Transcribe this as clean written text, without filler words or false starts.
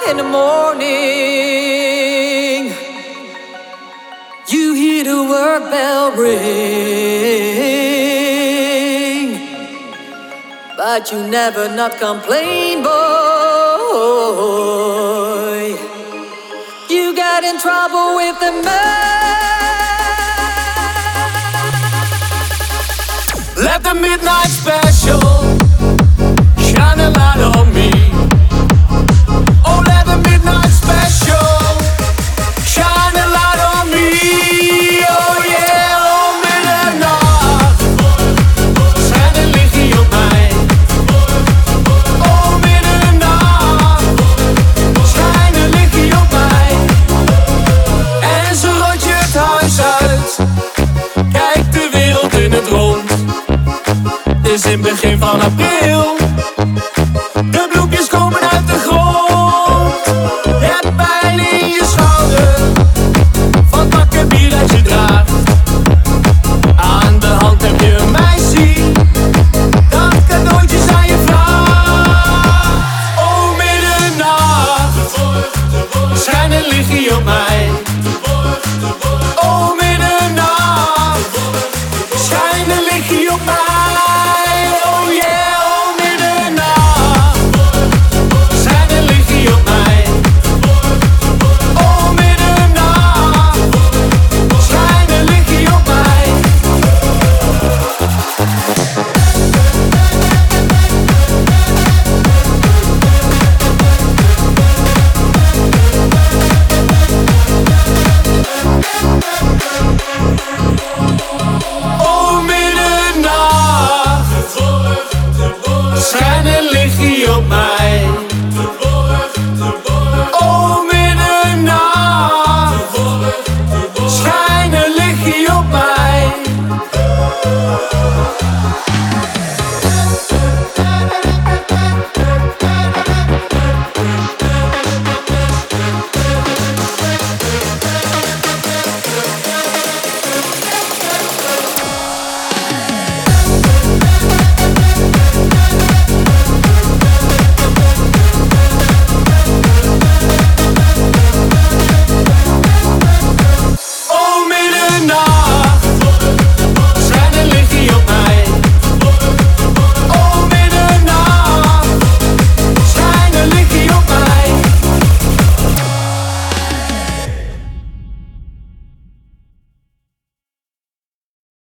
in the morning, you hear the work bell ring, but you never not complain, boy. You got in trouble with the man. Let the midnight special shine a light on me. Oh, let the midnight special shine a light on me. Oh yeah, oh middernacht, schijn een lichtje op mij. Oh middernacht, schijn een lichtje op mij. En zo rot je het huis uit, kijkt de wereld in het rond. Het is in het begin van april, de bloempjes komen uit de grond. Je hebt pijn in je schouder, van het bakken bier dat je draagt. Aan de hand heb je een meisje, dat cadeautjes aan je vraagt. Oh middernacht, schijn een lichtje op mij. Oh middernacht, schijn een lichtje op mij. Oh yeah, oh middernacht, schijn een lichtje op mij. Oh middernacht, schijn een lichtje op mij. Oh middernacht, schijn een lichtje op mij.